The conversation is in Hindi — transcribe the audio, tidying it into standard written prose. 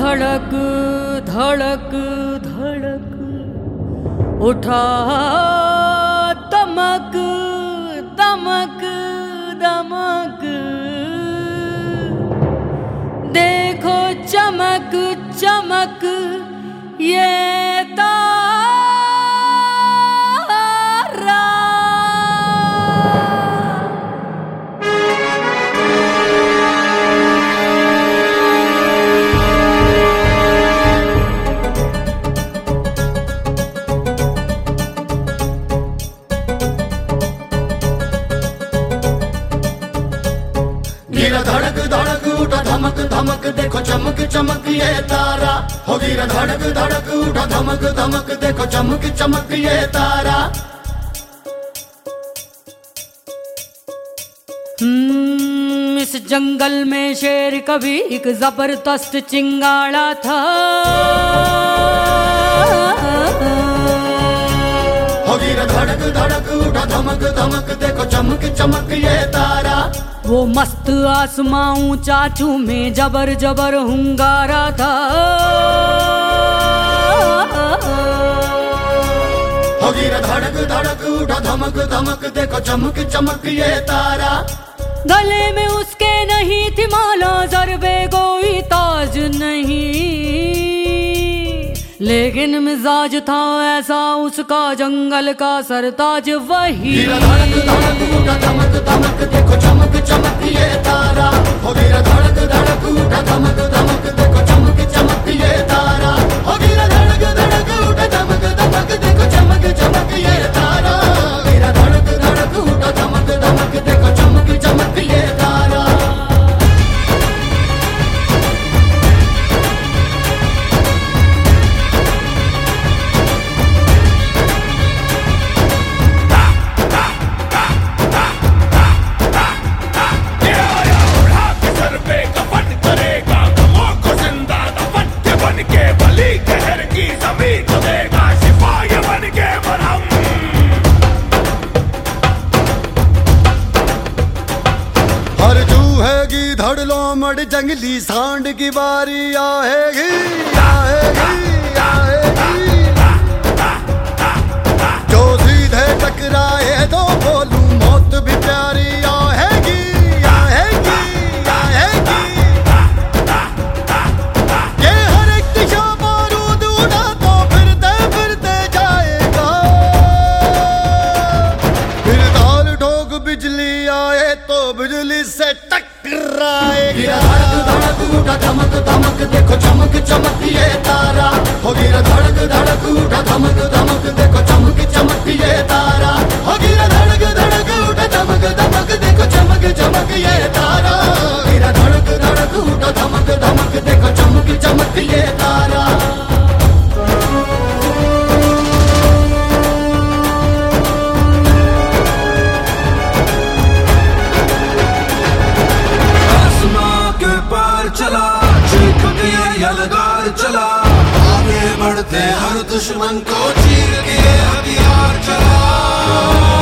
धड़क धड़क धड़क उठा दमक दमक दमक, देखो चमक चमक ये गिरा धड़क धड़क उठा धमक धमक, देखो चमक चमक ये तारा। हो गिरा धड़क धड़क उठा धमक धमक, देखो चमक चमक ये तारा। इस जंगल में शेर कभी एक जबरदस्त चिंगाड़ा था। हो गिरा धड़क धड़क उठा धमक धमक, देखो चमक चमक ये तारा। वो मस्त आसमां ऊंचा में जबर जबर हुंगारा था। हो गिरा धड़क धड़क उठा धमक धमक, देखो चमक चमक ये तारा। गले में उसके नहीं थी माला, ज़रबे कोई ताज नहीं, लेकिन मिजाज था ऐसा उसका जंगल का सरताज वही। गिरा धड़क धड़क उठा धमक धमक, देखो चमक चमक ये तारा। हो गिरा धड़क धड़क उठा धमक धमक, देखो चमक चमक ये तारा। हो गिरा धड़क धड़क उठा धमक धमक, देखो चमक चमक ये तारा। गिरा धड़क धड़क उठा धमक धमक, देखो चमक चमक ये तारा। धड़लो मड़ जंगली सांड की बारी आएगी आएगी आएगी। जो सीधे टकराए तो बोलूं मौत भी प्यारी आएगी आएगी आएगी। ये हर एक दिशा बारूद उड़ा तो फिरते फिरते जाएगा। फिर तार ठोक बिजली आए तो बिजली से गिरा धड़क धड़क उठा धमक धमक, देखो चमक चमक ये तारा। हो गिरा धड़क धड़क उठा धमक धमक, देखो चमक चमक ये तारा। हो गिरा धड़क धड़क उठा धमक धमक, देखो चमक चमक ये तारा। गिरा धड़क धड़क उठा धमक धमक, देखो चमक चमक ये तारा। चला चीख के यलगार चला, आगे बढ़ते हर दुश्मन को चीर के हथियार चला।